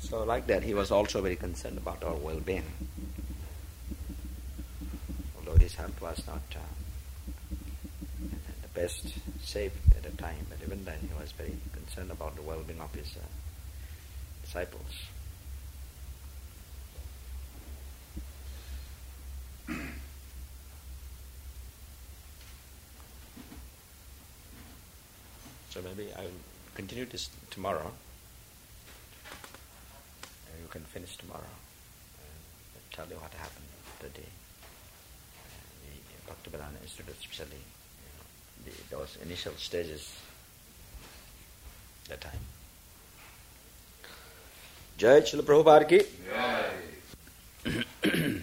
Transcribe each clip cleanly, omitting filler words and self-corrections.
So like that, he was also very concerned about our well-being. Although his health was not the best shape at the time, but even then he was very concerned about the well-being of his disciples. So maybe I will continue this tomorrow. You can finish tomorrow and tell you what happened today. The Bhaktivedanta Institute, especially, those initial stages that time. Jai Srila Prabhupada ki. Jai.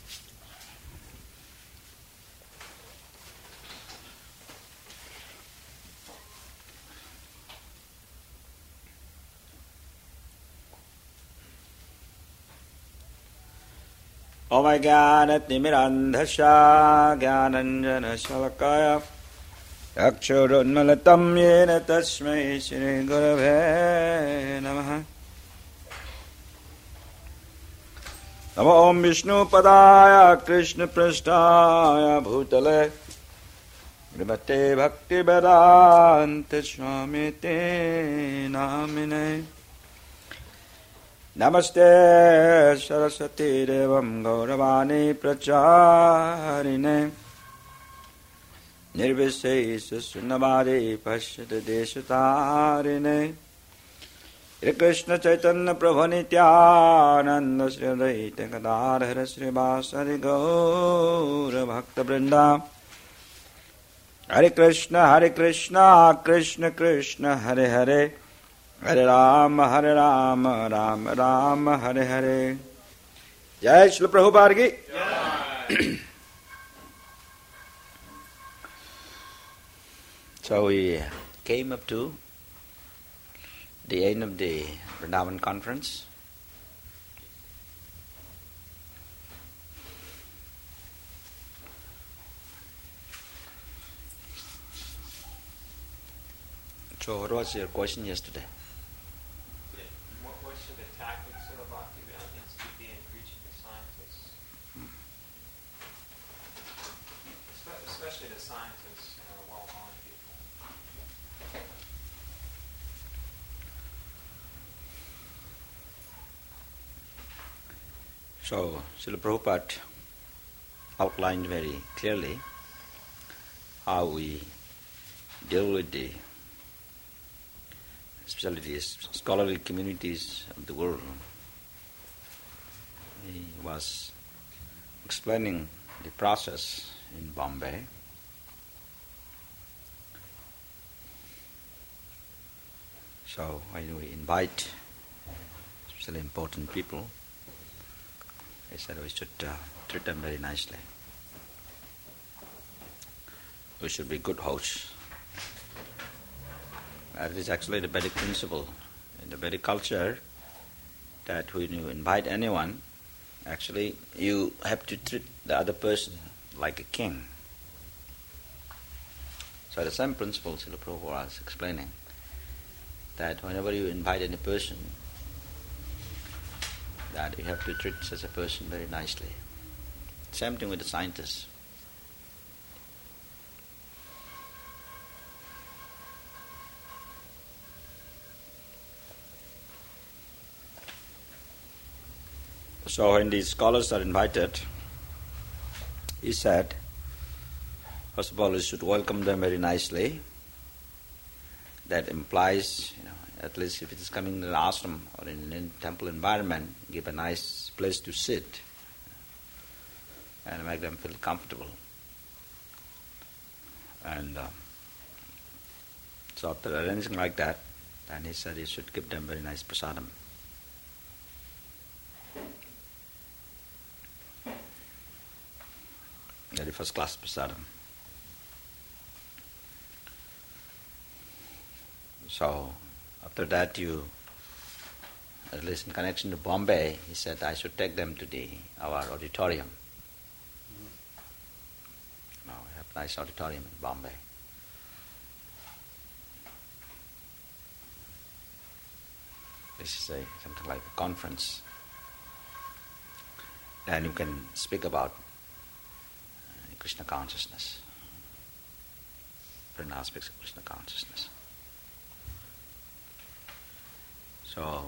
Om Jnanatimirandhasya Jnananjana Shalakaya Akshurunmalatam Yena Tasmai Shri Gurave Namaha. Namo Om Vishnu Padaya Krishna Prasthaya Bhutale Srimate Bhakti Vedanta Swami Te Namine. Namaste Saraswati Devam Gauravani Pracharine Nirvisesa Sunnavadi Pashyata Deshatarine Shri Krishna Chaitanya Prabhu Nityananda Shri Advaita Gadadhara Shri Vasari Gaura Bhakta Vrinda Hare Krishna Krishna Krishna Hare Hare Hare Rama, Rama Rama, Hare Hare. Jai Srila Prabhupada ki. So we came up to the end of the Vrindavan conference. So what was your question yesterday? So, Srila Prabhupada outlined very clearly how we deal with the, especially the scholarly communities of the world. He was explaining the process in Bombay. So, when we invite especially important people, he said we should treat them very nicely. We should be good hosts. That is actually the Vedic principle in the Vedic culture, that when you invite anyone, actually you have to treat the other person like a king. So the same principle Srila Prabhupada was explaining, that whenever you invite any person, that you have to treat such a person very nicely. Same thing with the scientists. So when these scholars are invited, he said, first of all, we should welcome them very nicely. That implies, at least if it is coming in an ashram or in a temple environment, give a nice place to sit and make them feel comfortable. And so after arranging like that, then he said he should give them very nice prasadam. Very first class prasadam. So after that, at least in connection to Bombay, he said I should take them to our auditorium. Now we have a nice auditorium in Bombay. this is something like a conference, and you can speak about Krishna consciousness, different aspects of Krishna consciousness. So,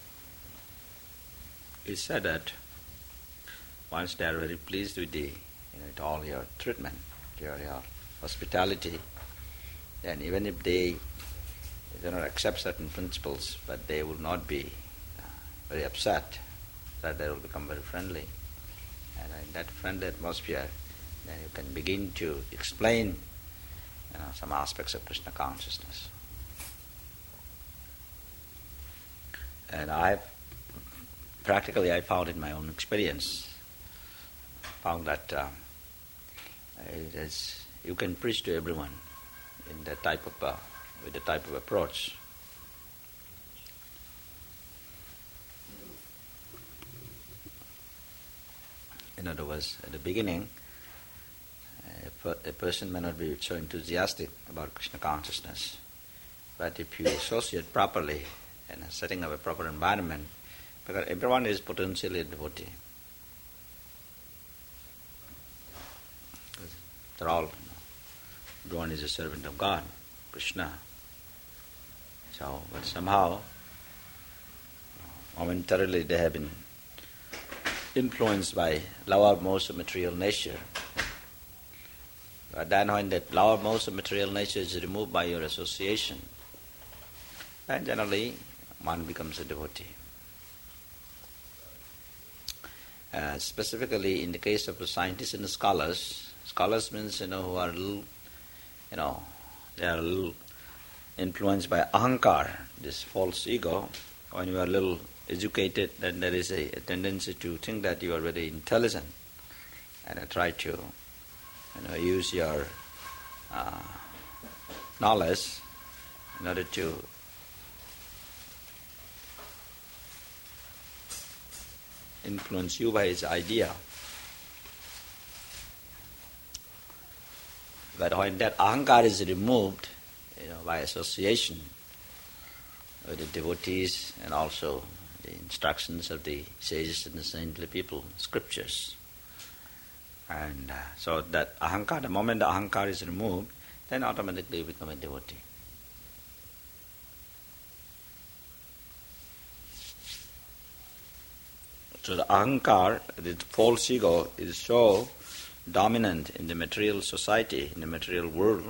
it's said that once they are very pleased with with all your treatment, your hospitality, then even if they do not accept certain principles, but they will not be very upset, that they will become very friendly. And in that friendly atmosphere, then you can begin to explain some aspects of Krishna consciousness. And I found in my own experience, that you can preach to everyone in that type of with the type of approach. In other words, at the beginning, a person may not be so enthusiastic about Krishna consciousness, but if you associate properly and setting up a proper environment, because everyone is potentially a devotee. They're all, everyone is a servant of God, Krishna. So, but somehow, momentarily they have been influenced by lower modes of material nature. But then when that lower modes of material nature is removed by your association, then generally one becomes a devotee. Specifically in the case of the scientists and the scholars means, who are a little, they are a little influenced by ahankar, this false ego. When you are a little educated, then there is a tendency to think that you are very intelligent, and try to, use your knowledge in order to influence you by his idea. But when that ahankar is removed, by association with the devotees and also the instructions of the sages and the saintly people, scriptures, and so that ahankar, the moment the ahankar is removed, then automatically you become a devotee. So the ahankar, the false ego, is so dominant in the material society, in the material world.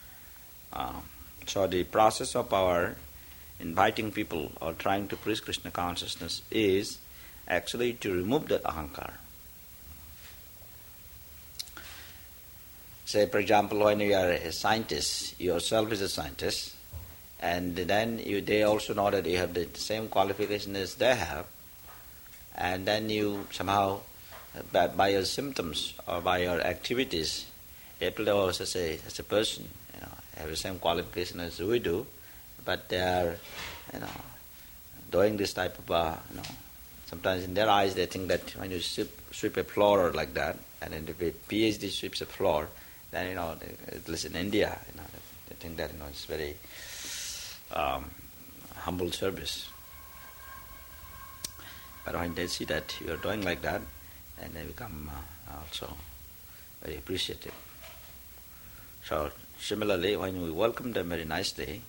So the process of our inviting people or trying to preach Krishna consciousness is actually to remove that ahankar. Say, for example, when you are a scientist, yourself is a scientist, and then they also know that you have the same qualification as they have, and then you somehow, by your symptoms or by your activities, people also say, as a person, have the same qualification as we do, but they are, doing this type of, sometimes in their eyes they think that when you sweep a floor or like that, and then if a PhD sweeps a floor, then, at least in India, they think that, it's very humble service. But when they see that you are doing like that, then they become also very appreciative. So, similarly, when we welcome them very nicely,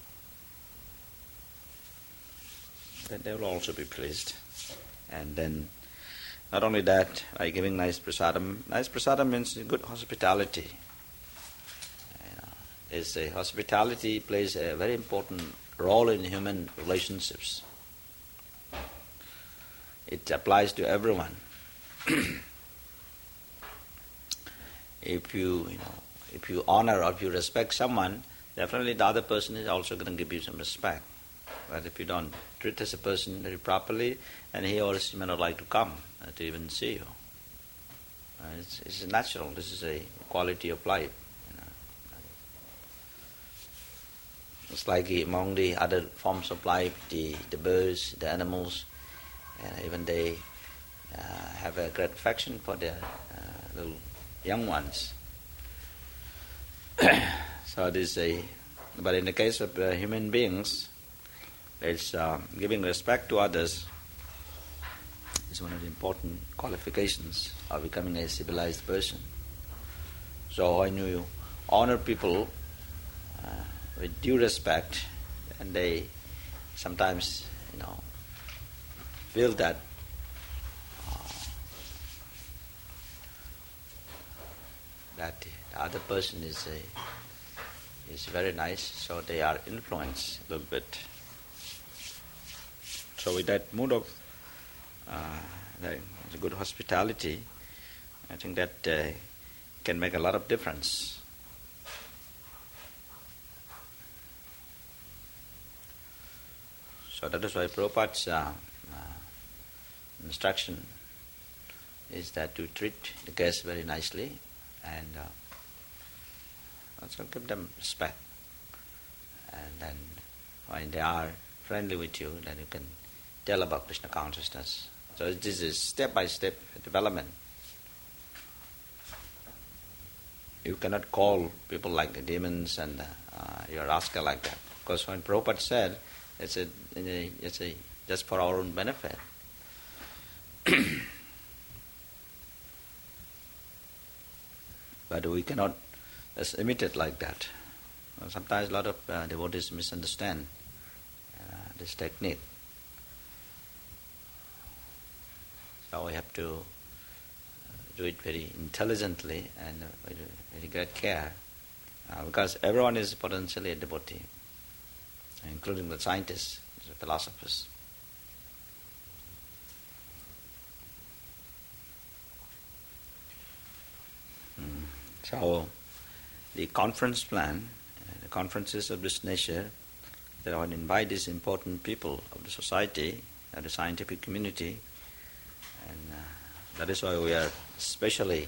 then they will also be pleased. And then, not only that, by giving nice prasadam means good hospitality. Hospitality plays a very important role in human relationships. It applies to everyone. If you honor or if you respect someone, definitely the other person is also going to give you some respect. But if you don't treat as a person very properly, and he or she may not like to come to even see you. It's natural. This is a quality of life. It's like among the other forms of life, the birds, the animals, even they have a great affection for their little young ones. So this but in the case of human beings, It's giving respect to others is one of the important qualifications of becoming a civilized person. So when you honor people with due respect, and they sometimes, feel that that the other person is very nice, so they are influenced a little bit. So with that mood of the good hospitality, I think that can make a lot of difference. So that is why Prabhupada's instruction is that to treat the guests very nicely and also give them respect. And then when they are friendly with you, then you can tell about Krishna consciousness. So this is step-by-step development. You cannot call people like demons and you're a rascal like that. Because when Prabhupada said, it's just for our own benefit. But we cannot just imitate like that. Sometimes a lot of devotees misunderstand this technique. So we have to do it very intelligently and with very great care, because everyone is potentially a devotee, including the scientists, the philosophers. So the conference plan, the conferences of this nature, that would invite these important people of the society, the scientific community, and that is why we are especially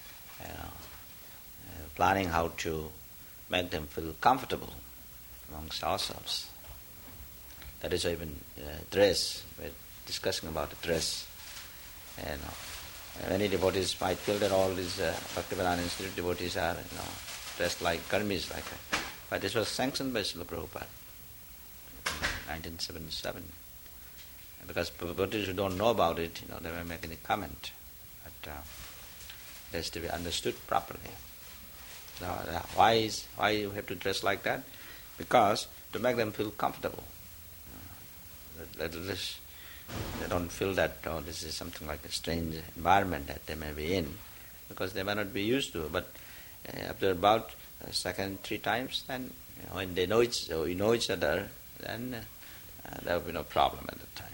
planning how to make them feel comfortable amongst ourselves. That is why even dress, we're discussing about the dress. And many devotees might feel that all these Bhaktivedanta Institute devotees are dressed like karmis like that. But this was sanctioned by Srila Prabhupada in 1977. Because devotees who don't know about it, they may make any comment. But it has to be understood properly. So why you have to dress like that? Because to make them feel comfortable. At least they don't feel that this is something like a strange environment that they may be in, because they may not be used to it. But after about second, 3 times, then when they know each other, then there will be no problem at that time.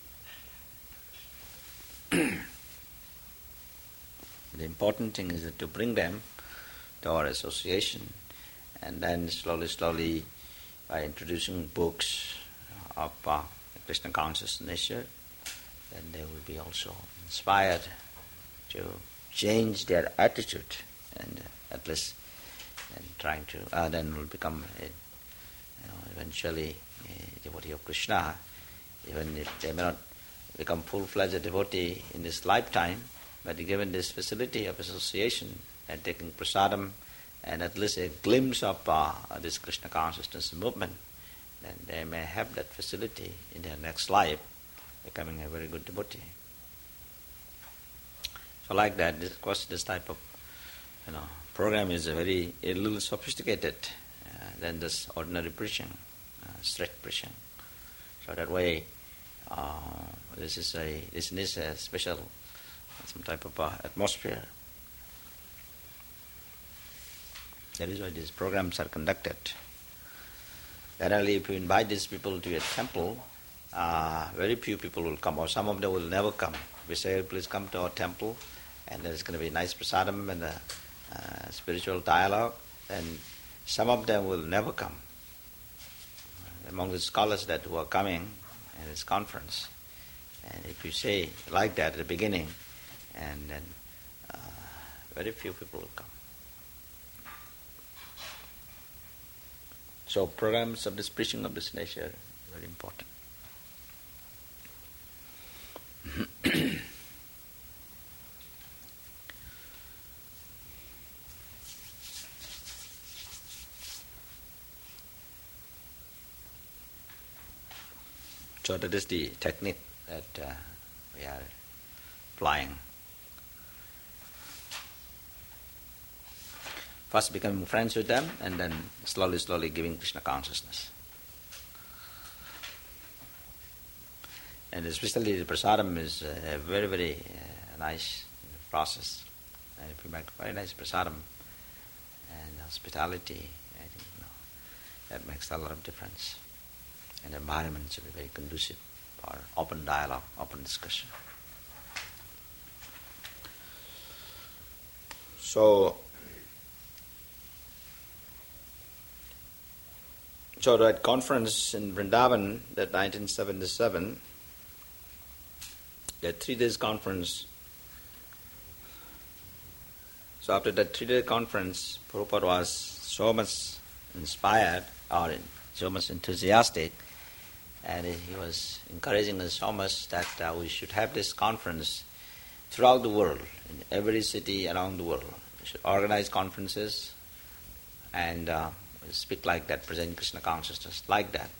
The important thing is to bring them to our association, and then slowly, by introducing books of Krishna conscious nature, then they will be also inspired to change their attitude, and at least trying to then will become eventually a devotee of Krishna, even if they may not become full-fledged devotee in this lifetime, but given this facility of association and taking prasadam and at least a glimpse of this Krishna consciousness movement, then they may have that facility in their next life, becoming a very good devotee. So like that, of course, this type of program is a little sophisticated than this ordinary preaching, straight preaching. So that way, this needs a special, some type of atmosphere. That is why these programs are conducted. Generally, if you invite these people to a temple, very few people will come, or some of them will never come. We say, please come to our temple, and there's going to be nice prasadam and spiritual dialogue, and some of them will never come. Among the scholars who are coming in this conference, and if you say like that at the beginning, and then very few people will come. So programs of this preaching of this nature are very important. So that is the technique that we are applying. First becoming friends with them, and then slowly giving Krishna consciousness. And especially the prasadam is a very nice process. And if you make very nice prasadam and hospitality, I think that makes a lot of difference. And the environment should be very conducive for open dialogue, open discussion. So that conference in Vrindavan, that 1977, that 3 days conference. So after that 3-day conference, Prabhupada was so much inspired or so much enthusiastic, and he was encouraging us so much that we should have this conference throughout the world, in every city around the world. We should organize conferences and speak like that, present Krishna consciousness like that.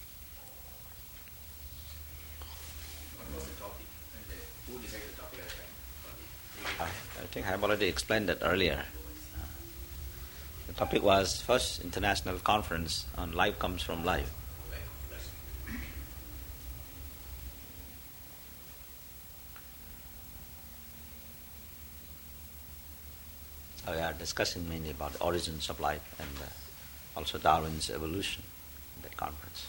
I think I have already explained that earlier. The topic was first international conference on life comes from life. So we are discussing mainly about the origins of life and also Darwin's evolution in that conference.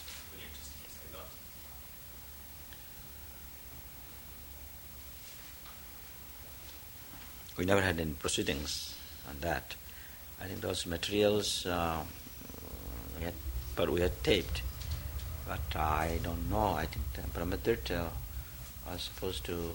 We never had any proceedings on that. I think those materials we had taped, but I don't know. I think Brahmatirtha was supposed to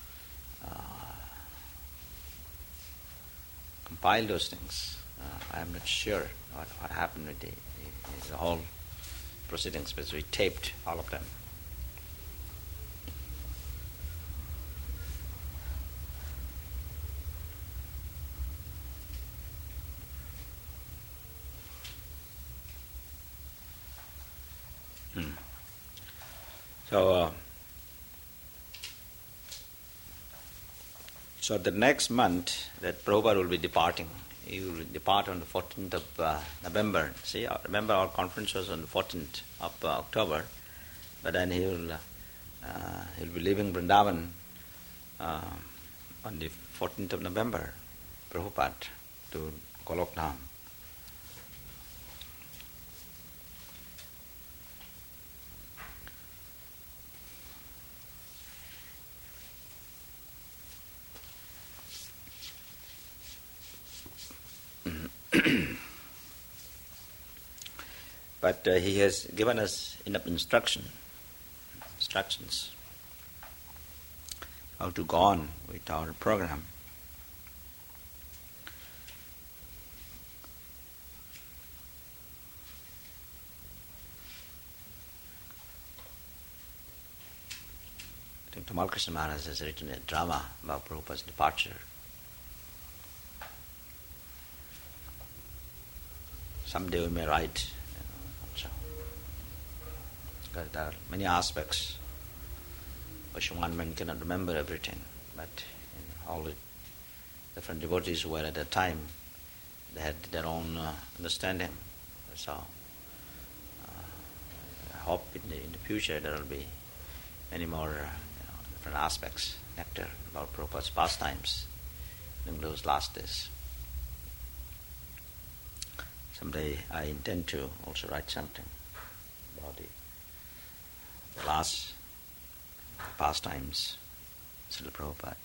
compile those things. I am not sure what happened with the whole proceedings, because we taped all of them. So the next month that Prabhupada will be departing, he will depart on the 14th of November. See, remember our conference was on the 14th of October, but then he'll be leaving Vrindavan on the 14th of November, Prabhupada, to Golokdham. But he has given us enough instructions how to go on with our program. I think Tamal Krishna Maharaj has written a drama about Prabhupada's departure. Someday we may write. Because there are many aspects which one man cannot remember everything, but all the different devotees who were at that time, they had their own understanding. So I hope in the future there will be many more different aspects, nectar about Prabhupada's pastimes in those last days. Someday I intend to also write something about the last pastimes, Srila Prabhupada.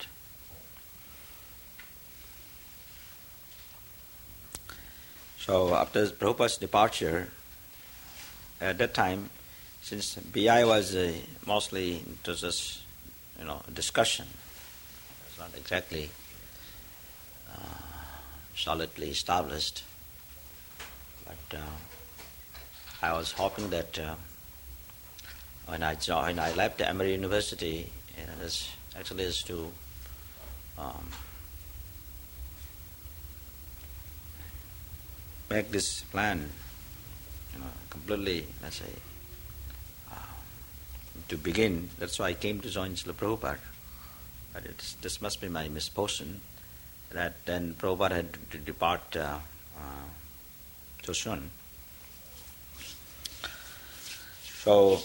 So after Prabhupada's departure, at that time, since BI was mostly into just a discussion, it was not exactly solidly established, but I was hoping that when I left the Emory University, is to make this plan, completely, let's say, to begin. That's why I came to join Srila Prabhupada. But this must be my misfortune that then Prabhupada had to depart so soon. So,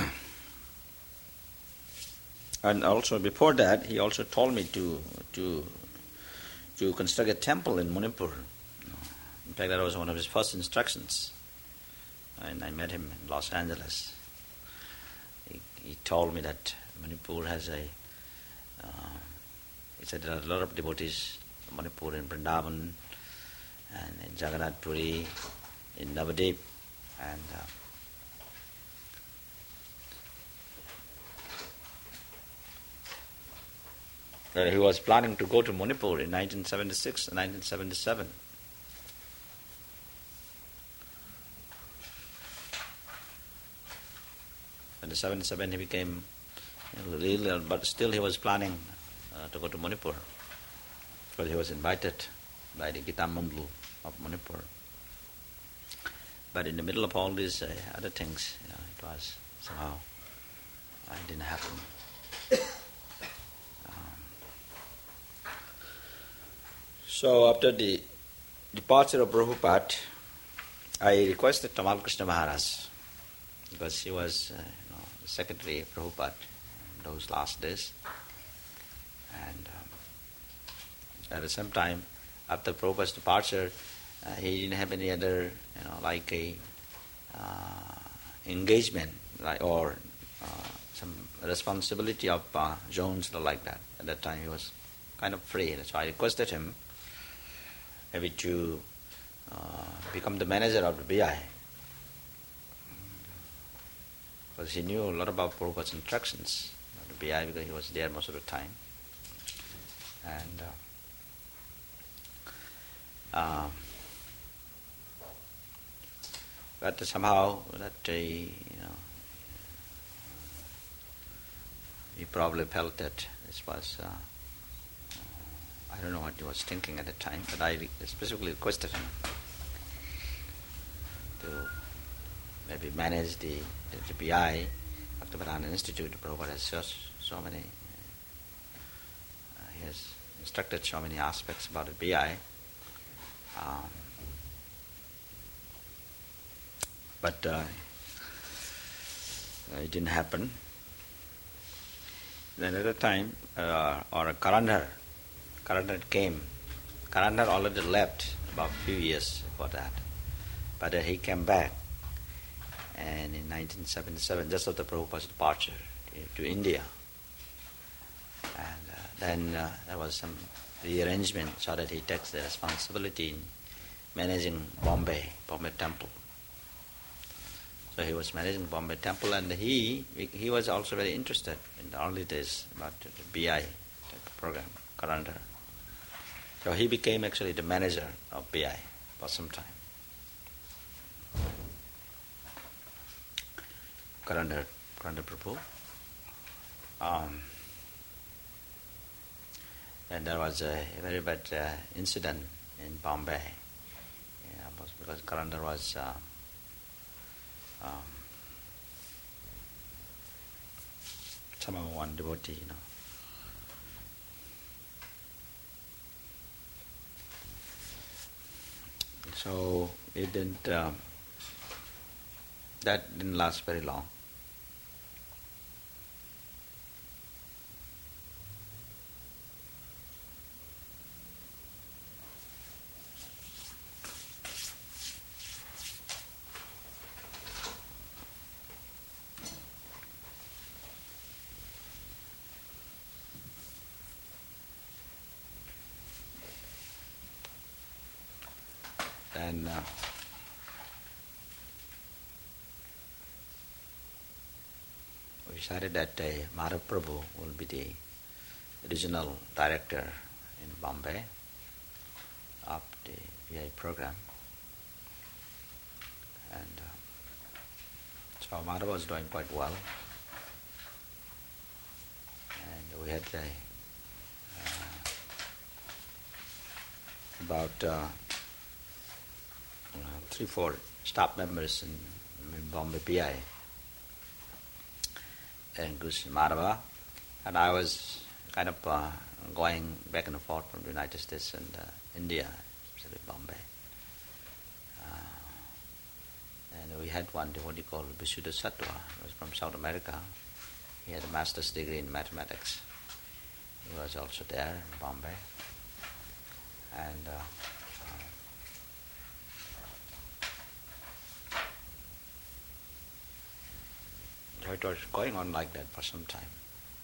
and also before that, he also told me to construct a temple in Manipur. In fact, that was one of his first instructions. And I met him in Los Angeles. He told me that Manipur has he said there are a lot of devotees in Manipur, in Vrindavan, and in Jagannath Puri, in Navadip, and he was planning to go to Manipur in 1976 and 1977. In 1977 he became really ill, but still he was planning to go to Manipur because he was invited by the Gita Mandalu of Manipur. But in the middle of all these other things, it was somehow it didn't happen. So after the departure of Prabhupada, I requested Tamal Krishna Maharaj, because he was the secretary of Prabhupada in those last days. And at the same time, after Prabhupada's departure, he didn't have any other, like a engagement, or some responsibility of zones or like that. At that time, he was kind of free. So I requested him maybe to become the manager of the BI. Because he knew a lot about Prabhupada's instructions of the BI, because he was there most of the time. And but somehow that he probably felt that this was I don't know what he was thinking at the time, but I specifically requested him to maybe manage the BI, Bhaktivedanta Institute. Prabhupada has so many, he has instructed so many aspects about the BI. But it didn't happen. Then at a time, or Karandhar came. Karandhar already left about a few years before that. But he came back, and in 1977, just after Prabhupada's departure to India. And then there was some rearrangement so that he takes the responsibility in managing Bombay Temple. So he was managing Bombay Temple, and he was also very interested in the early days about the BI program, Karandhar. So he became actually the manager of BI for some time. Karandhar Prabhu. And there was a very bad incident in Bombay, because Karandhar was somehow one devotee, So it didn't. That didn't last very long. And we decided that Madhav Prabhu will be the regional director in Bombay of the VI program. And so Madhav was doing quite well. And we had about 3-4 staff members in Bombay PI. in Krishna Madhava, and I was kind of going back and forth from the United States and India, especially Bombay. And we had one devotee called Visuddha Sattva, who was from South America. He had a master's degree in mathematics. He was also there in Bombay. And so it was going on like that for some time.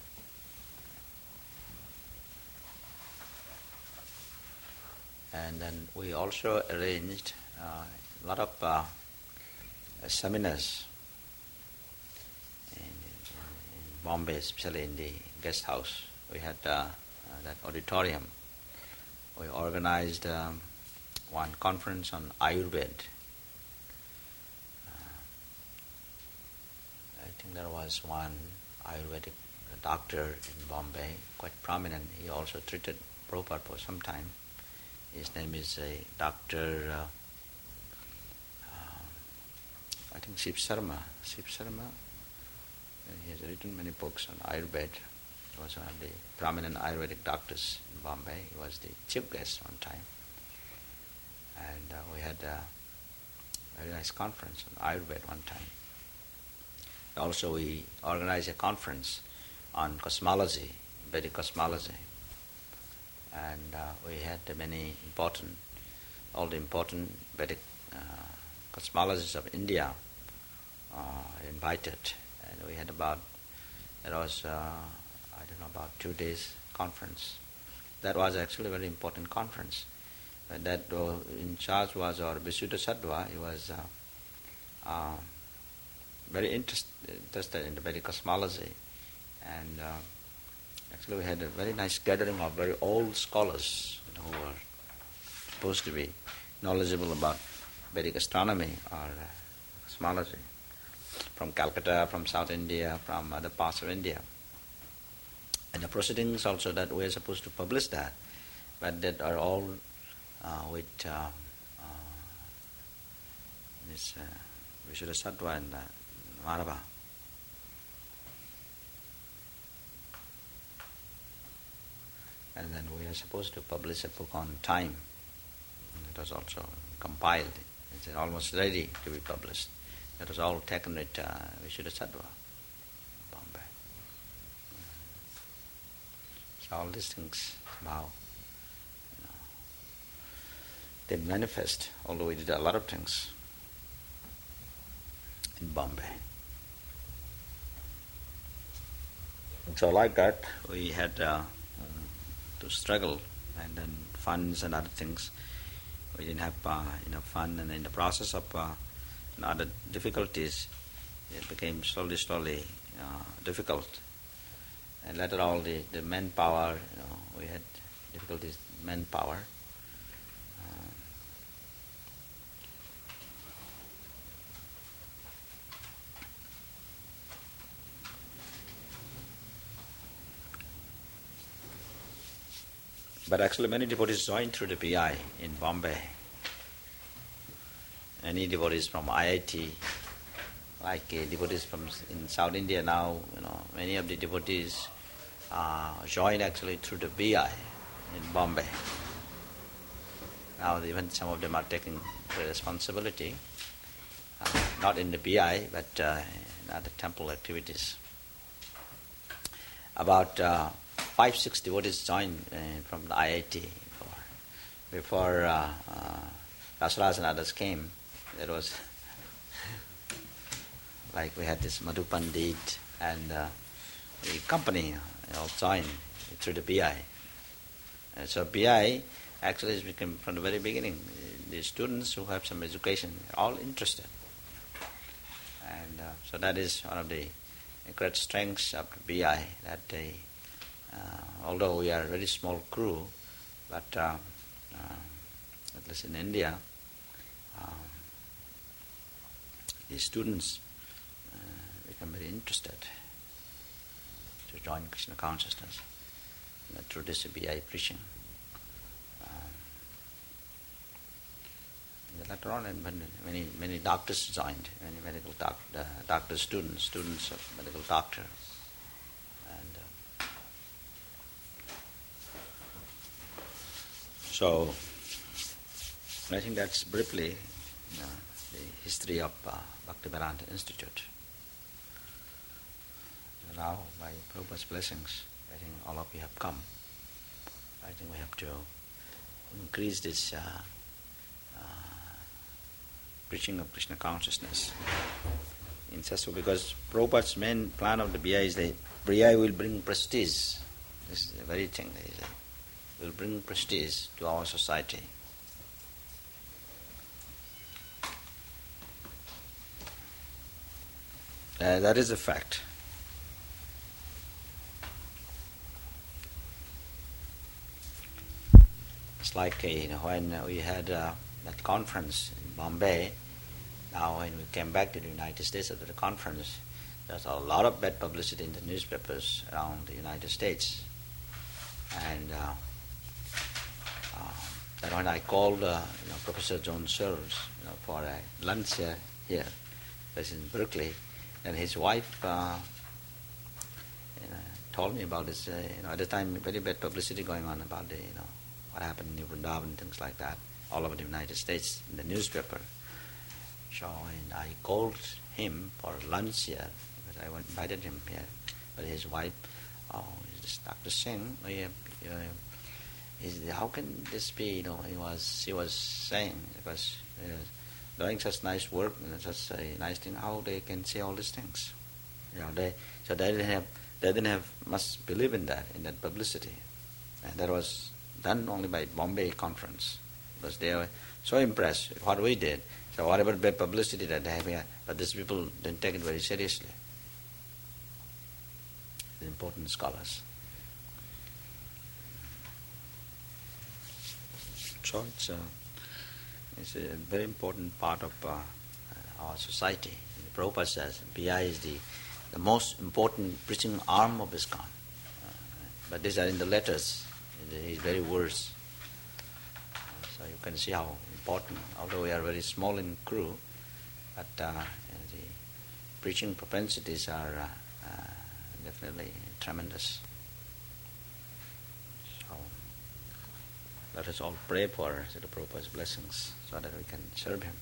And then we also arranged a lot of seminars in Bombay, especially in the guest house. We had that auditorium. We organized one conference on Ayurveda. I think there was one Ayurvedic doctor in Bombay, quite prominent. He also treated Prabhupada for some time. His name is Dr. I think Shiv Sharma. He has written many books on Ayurveda. He was one of the prominent Ayurvedic doctors in Bombay. He was the chief guest one time. And we had a very nice conference on Ayurveda one time. Also, we organized a conference on cosmology, Vedic cosmology. And we had all the important Vedic cosmologists of India invited. And we had about 2 days conference. That was actually a very important conference. That in charge was our Visuddha Sattva. He was very interested in the Vedic cosmology. And actually we had a very nice gathering of very old scholars who were supposed to be knowledgeable about Vedic astronomy or cosmology from Calcutta, from South India, from other parts of India. And the proceedings also that we are supposed to publish that, but that are all with this Visuddha Sattva and Madhava. And then we are supposed to publish a book on time. It was also compiled. It's almost ready to be published. That was all taken with Visuddha Sattva, Bombay. So all these things somehow, they manifest, although we did a lot of things in Bombay. And so like that, we had to struggle, and then funds and other things. We didn't have enough fund, and in the process of other difficulties, it became slowly difficult. And later all the manpower, we had difficulties with manpower. But actually many devotees joined through the PI in Bombay. Many devotees from IIT, like devotees in South India now, many of the devotees joined actually through the BI in Bombay. Now even some of them are taking the responsibility, not in the BI, but in other temple activities. About 5-6 devotees joined from the IIT before Rasaraj and others came. There was like we had this Madhu Pandit and the company all joined through the BI. So BI actually has become from the very beginning, the students who have some education are all interested. And so that is one of the great strengths of the BI, that they, although we are a very small crew, but at least in India, the students become very interested to join Krishna consciousness through this BI preaching. Later on, many doctors joined, many medical doctors, students of medical doctor So, I think that's briefly the history of Bhaktivedanta Institute. So now, by Prabhupada's blessings, I think all of you have come. I think we have to increase this preaching of Krishna consciousness in such a way, because Prabhupada's main plan of the BI is that BI will bring prestige. This is the very thing that he will bring prestige to our society. That is a fact. It's like when we had that conference in Bombay. Now when we came back to the United States after the conference, there's a lot of bad publicity in the newspapers around the United States. And then when I called Professor John Searles for a lunch here, that's in Berkeley, and his wife told me about this. At the time, very bad publicity going on about the what happened in Vrindavan and things like that, all over the United States in the newspaper. So I called him for lunch here, because I invited him here. But his wife, this Dr. Singh, how can this be? She was saying, because doing such nice work and such a nice thing, how they can say all these things? They didn't have much believe in that publicity, and that was done only by Bombay conference, because they were so impressed with what we did. So whatever bad publicity that they have here, but these people didn't take it very seriously. The important scholars. So it's a very important part of our society. Prabhupada says BI is the most important preaching arm of ISKCON. But these are in the letters, in his very words. So you can see how important, although we are very small in crew, but the preaching propensities are definitely tremendous. So let us all pray for Srila Prabhupada's blessings so that we can serve him.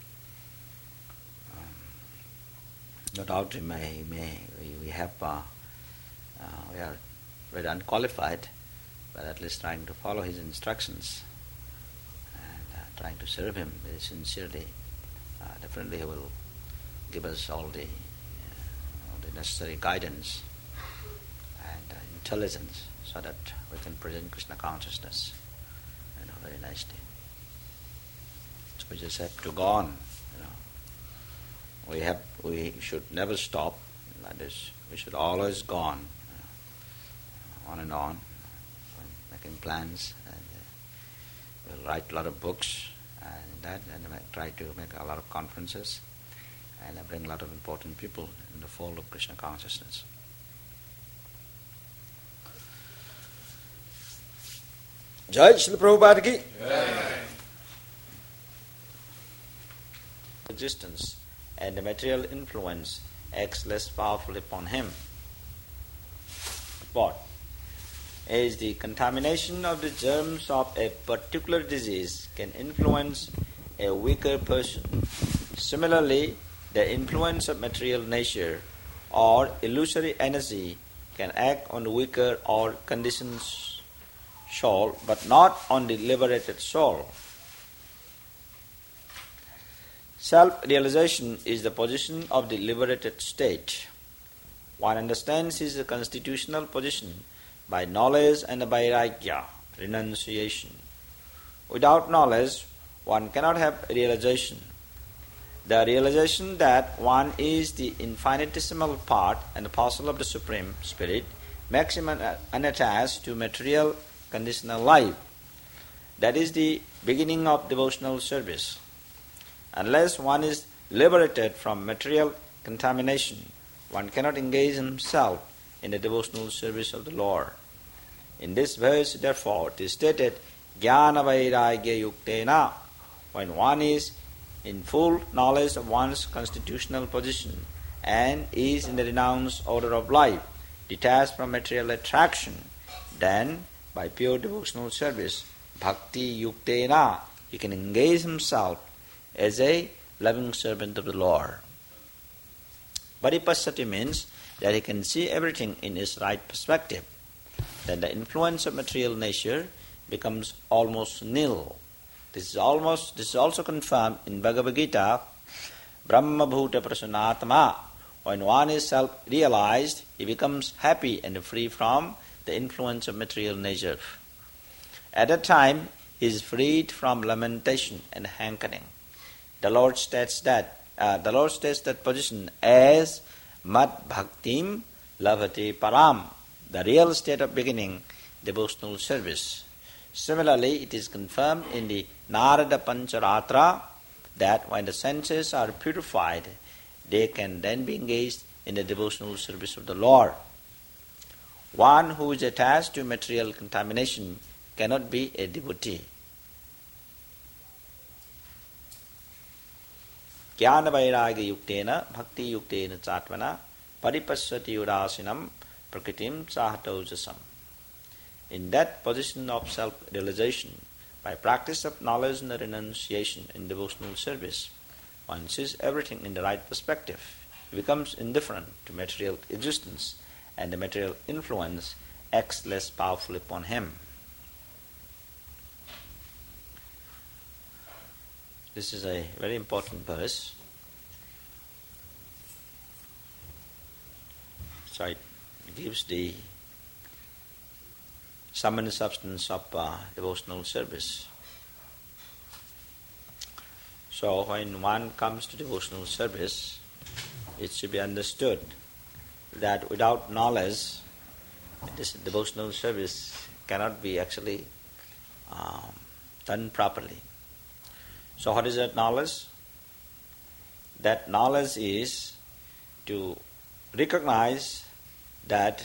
No doubt we have we are very unqualified, but at least trying to follow his instructions and trying to serve him very sincerely. Definitely he will give us all the necessary guidance and intelligence so that we can present Krishna consciousness very nicely. So we just have to go on. We should never stop like this. We should always go on and on, making plans, and we'll write a lot of books and try to make a lot of conferences and bring a lot of important people in the fold of Krishna consciousness. Jai Srila Prabhupada ki. Existence and the material influence acts less powerfully upon him. What is the contamination of the germs of a particular disease can influence a weaker person. Similarly, the influence of material nature or illusory energy can act on the weaker or conditioned soul, but not on the liberated soul. Self-realization is the position of the liberated state. One understands his constitutional position by knowledge and vairagya, renunciation. Without knowledge, one cannot have realization. The realization that one is the infinitesimal part and parcel of the Supreme Spirit makes him unattached to material conditional life. That is the beginning of devotional service. Unless one is liberated from material contamination, one cannot engage himself in the devotional service of the Lord. In this verse, therefore, it is stated, Jnana Vairagya Yuktena, when one is in full knowledge of one's constitutional position and is in the renounced order of life, detached from material attraction, then, by pure devotional service, bhakti yuktena, he can engage himself as a loving servant of the Lord. Paripashyati means that he can see everything in its right perspective. Then the influence of material nature becomes almost nil. This is also confirmed in Bhagavad Gita, Brahma Bhuta Prasanatma. When one is self-realized, he becomes happy and free from the influence of material nature. At that time, he is freed from lamentation and hankering. The Lord states that position as Mad Bhaktim Lavati Param, the real state of beginning devotional service. Similarly, it is confirmed in the Narada Pancharatra that when the senses are purified, they can then be engaged in the devotional service of the Lord. One who is attached to material contamination cannot be a devotee. Jnana vairagya yuktena bhakti yuktena chatvana paripashyati udasinam prakritim sahatojasam. In that position of self-realization, by practice of knowledge and renunciation in devotional service, one sees everything in the right perspective. He becomes indifferent to material existence, and the material influence acts less powerful upon him. This is a very important verse. So it gives the sum and substance of devotional service. So when one comes to devotional service, it should be understood that without knowledge, this devotional service cannot be actually done properly. So what is that knowledge? That knowledge is to recognize that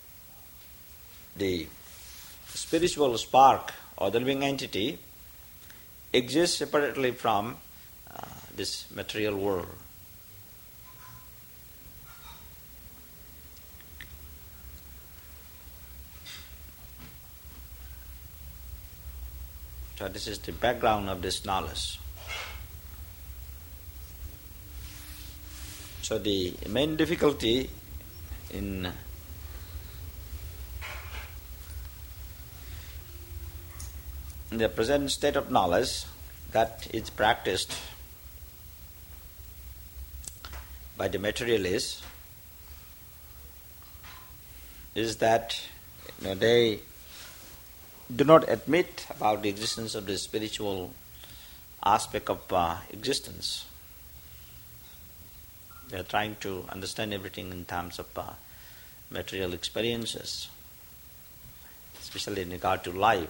the spiritual spark or the living entity exists separately from this material world. So this is the background of this knowledge. So the main difficulty in the present state of knowledge that is practiced by the materialists is that they do not admit about the existence of the spiritual aspect of existence. They are trying to understand everything in terms of material experiences, especially in regard to life.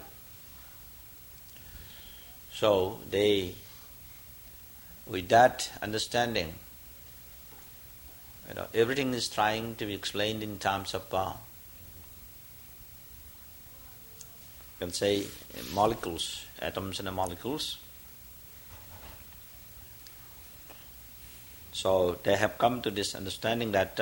So they, with that understanding, everything is trying to be explained in terms of, you can say, molecules, atoms and molecules. So they have come to this understanding that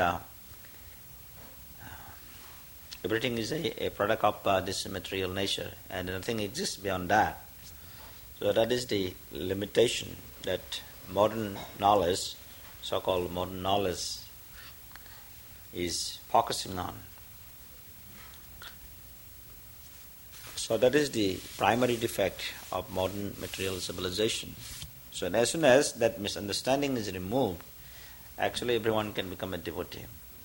everything is a product of this material nature and nothing exists beyond that. So that is the limitation that modern knowledge, so-called modern knowledge, is focusing on. So that is the primary defect of modern material civilization. So as soon as that misunderstanding is removed, actually everyone can become a devotee.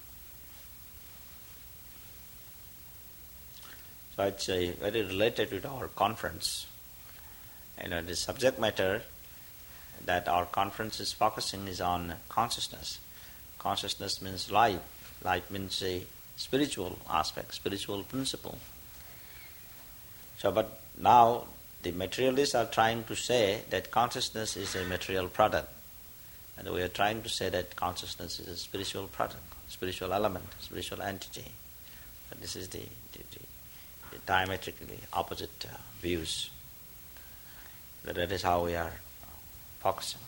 So it's very related with our conference. The subject matter that our conference is focusing is on consciousness. Consciousness means life. Life means a spiritual aspect, spiritual principle. So, but now the materialists are trying to say that consciousness is a material product. And we are trying to say that consciousness is a spiritual product, spiritual element, spiritual entity. But this is the diametrically opposite views. That is how we are focusing.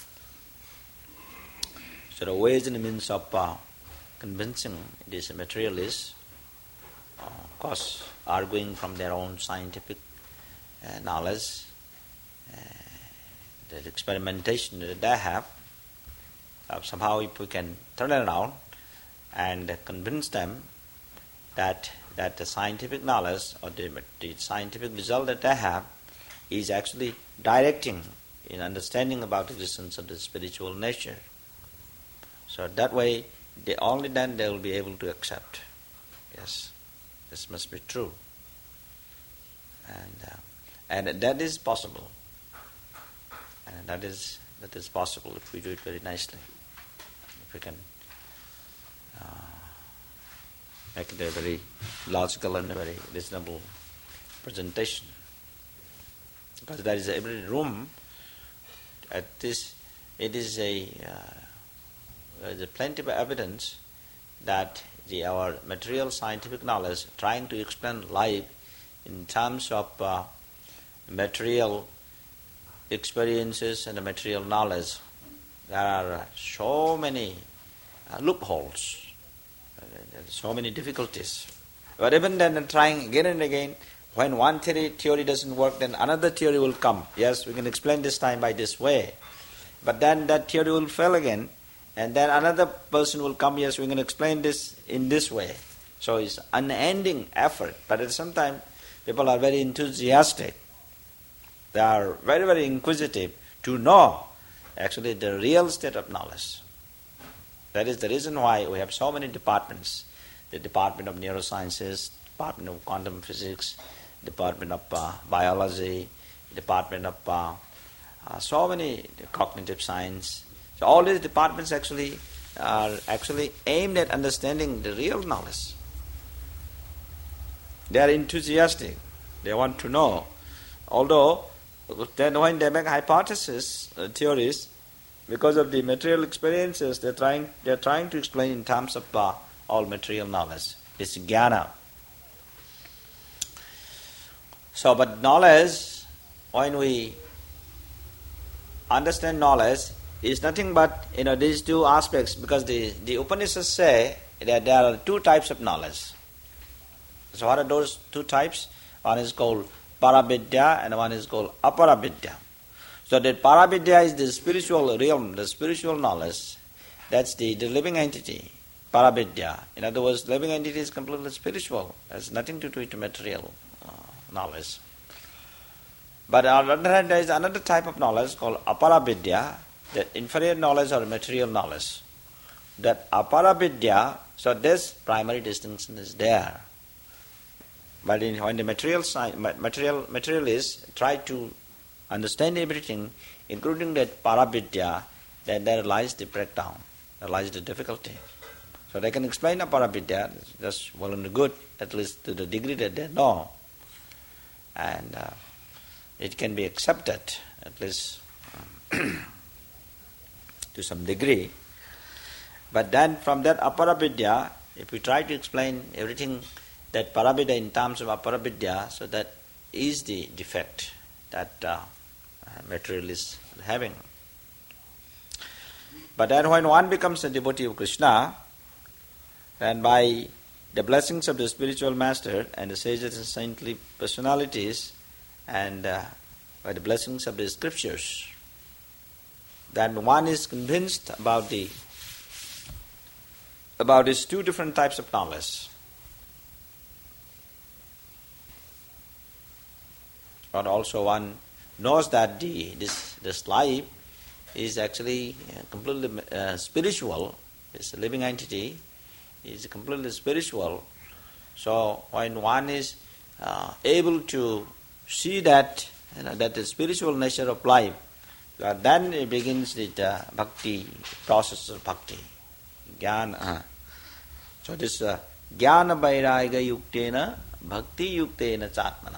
So the ways and means of convincing these materialists, of course, arguing from their own scientific knowledge, the experimentation that they have, somehow if we can turn it around and convince them that the scientific knowledge or the scientific result that they have is actually directing in understanding about the existence of the spiritual nature. So that way, only then they will be able to accept. Yes, this must be true, and that is possible, and that is possible if we do it very nicely. If we can make it a very logical and a very reasonable presentation, because there is every room at this. It is there is plenty of evidence that our material scientific knowledge trying to explain life in terms of material experiences and material knowledge, there are so many loopholes, so many difficulties. But even then, trying again and again, when one theory doesn't work, then another theory will come. Yes, we can explain this time by this way. But then that theory will fail again, and then another person will come, yes, we can explain this in this way. So it's unending effort, but at the same time, people are very enthusiastic. They are very, very inquisitive to know actually the real state of knowledge. That is the reason why we have so many departments. The Department of Neurosciences, Department of Quantum Physics, Department of Biology, Department of so many cognitive science. So all these departments actually are aimed at understanding the real knowledge. They are enthusiastic. They want to know. Although then when they make hypotheses, theories, because of the material experiences, they are trying to explain in terms of all material knowledge. It's jnana. So, but knowledge, when we understand knowledge, is nothing but these two aspects, because the Upanishads say that there are two types of knowledge. So what are those two types? One is called Paravidya and one is called Aparavidya. So that Paravidya is the spiritual realm, the spiritual knowledge. That's the living entity, Paravidya. In other words, living entity is completely spiritual. It has nothing to do with material knowledge. But on the other hand, there is another type of knowledge called Aparavidya, that inferior knowledge or material knowledge. That Aparavidya, so this primary distinction is there. But when the materialists try to understand everything, including that Paravidya, then there lies the breakdown, there lies the difficulty. So they can explain Aparavidya, that's well and good, at least to the degree that they know. And it can be accepted, at least to some degree. But then from that Aparavidya, if we try to explain everything, that Paravidya in terms of Aparavidya, so that is the defect that materialists are having. But then when one becomes a devotee of Krishna, and by the blessings of the spiritual master and the sages and saintly personalities, and by the blessings of the scriptures, then one is convinced about these two different types of knowledge. But also one knows that this life is actually completely spiritual. It's a living entity. It's completely spiritual. So when one is able to see that that the spiritual nature of life, then it begins the bhakti process of bhakti. Jnana. So this jnana vairagya yuktena bhakti yuktena chatmana.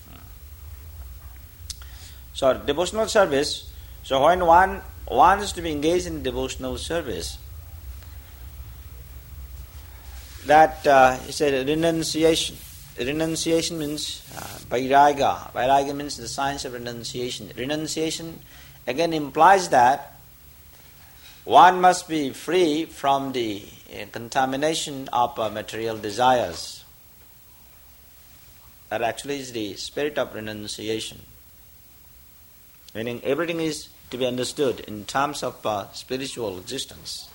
So devotional service, so when one wants to be engaged in devotional service, that is a renunciation. Renunciation means vairagya. Vairagya means the science of renunciation. Renunciation again implies that one must be free from the contamination of material desires. that actually is the spirit of renunciation. Meaning everything is to be understood in terms of spiritual existence.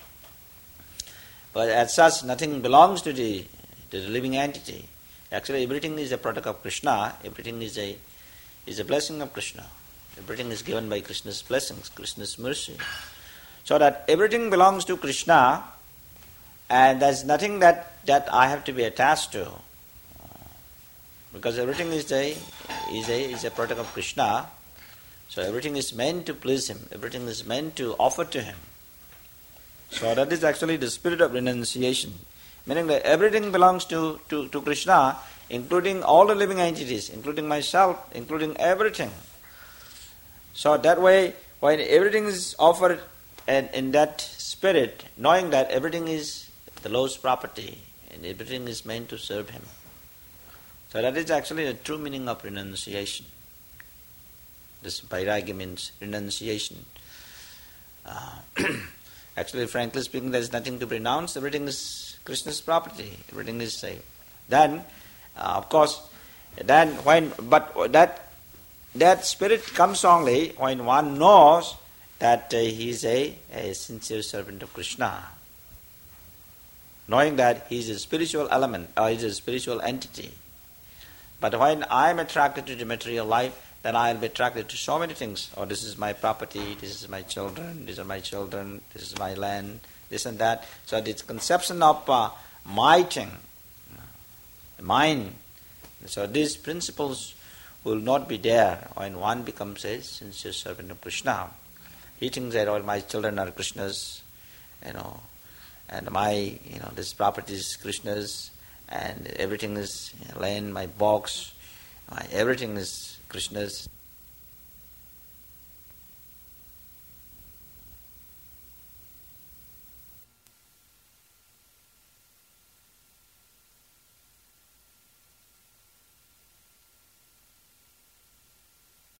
But as such, nothing belongs to the living entity. Actually, everything is a product of Krishna. Everything is a blessing of Krishna. Everything is given by Krishna's blessings, Krishna's mercy. So that everything belongs to Krishna, and there's nothing that I have to be attached to, because everything is a product of Krishna. So everything is meant to please him. Everything is meant to offer to him. So that is actually the spirit of renunciation, meaning that everything belongs to Krishna, including all the living entities, including myself, including everything. So that way, when everything is offered and in that spirit, knowing that everything is the Lord's property and everything is meant to serve him. So that is actually the true meaning of renunciation. This vairagya means renunciation. Actually, frankly speaking, there is nothing to renounce. Everything is Krishna's property. Everything is safe. Then, of course, that spirit comes only when one knows that he is a sincere servant of Krishna. Knowing that he is a spiritual element, or he is a spiritual entity. But when I am attracted to the material life, then I will be attracted to so many things. Oh, this is my property, this is my children, these are my children, this is my land, this and that. So this conception of my thing, mine. So these principles will not be there when one becomes a sincere servant of Krishna. He thinks that all my children are Krishna's, and my, this property is Krishna's, and everything is land, my box, everything is Krishna's.